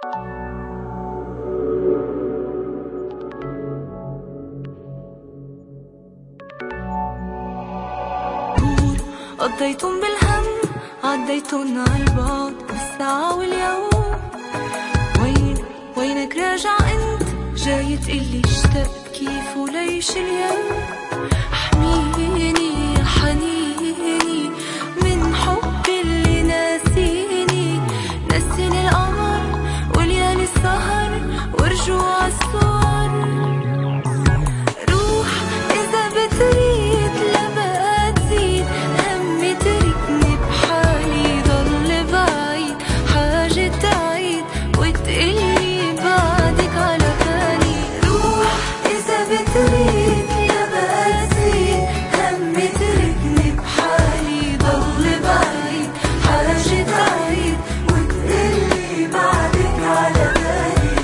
قضيتن بالهم عديتن عالبعد بالساعة واليوم. وينك راجع انت جاي تقلي اشتقت كيف وليش اليوم. احميني يا حنيني من حب اللي ناسيني، نسيني القمر وليالي السهر ورجوع الصور. روح اذا بتريد لبقى تزيد همي، تركني بحالي ضل بعيد حاجة تعيد وتقلي بعدك على بالي. روح اذا بتريد لبقى تزيد همي، تركني بحالي ضل بعيد حاجة تعيد وتقلي بعدك على بالي.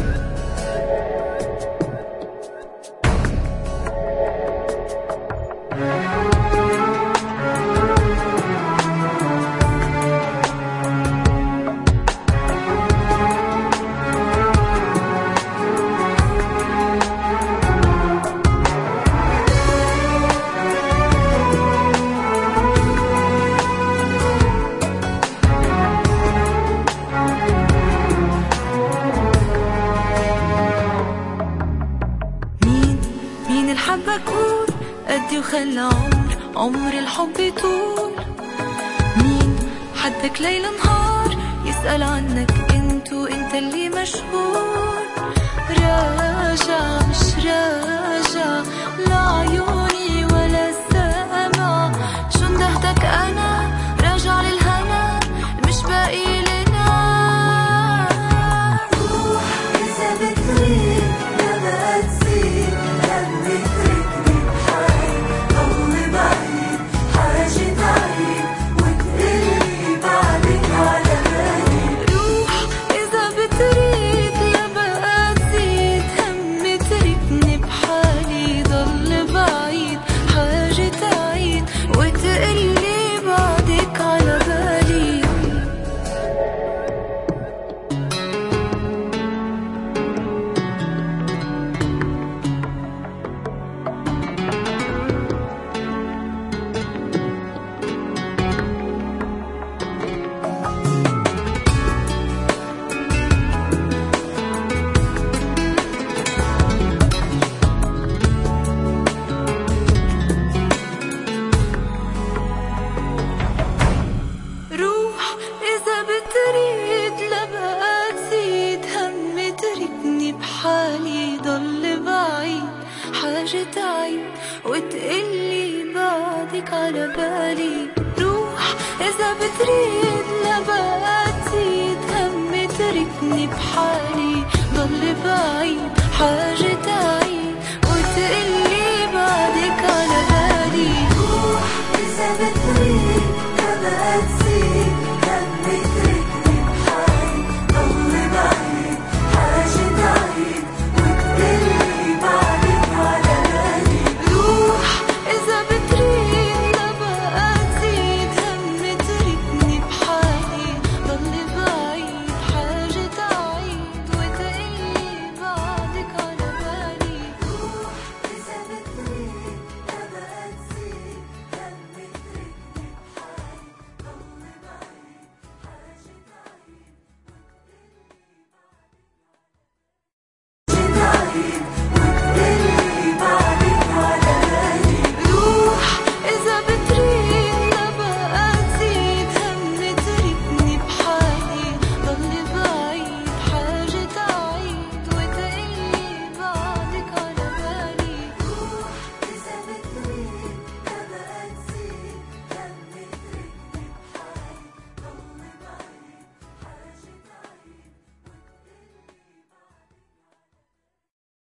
مين الحب أكون قدي وخلى عمر الحب يطول. مين حدك ليل نهار يسأل عنك انت اللي مشغول. راجع مش راجع لعيوني ولا السمع، شو ندهتك انا راجع للهنا مش باقي لنا. روح اذا بتريد لبقى تزيد همي، تركني بحالي ضل بعيد حاجة تعيد وتقلي بعدك على بالي. روح اذا بتريد لبقى تزيد همي، تركني بحالي ضل بعيد حاجة تعيد وتقلي بعدك على بالي. روح إذا بتريد لبقى تزيد همي، تركني بحالي ضل بعيد حاجة تعيد وتقلي بعدك على بالي. روح إذا بتريد لبقى تزيد همي، تركني بحالي ضل بعيد حاجة تعيد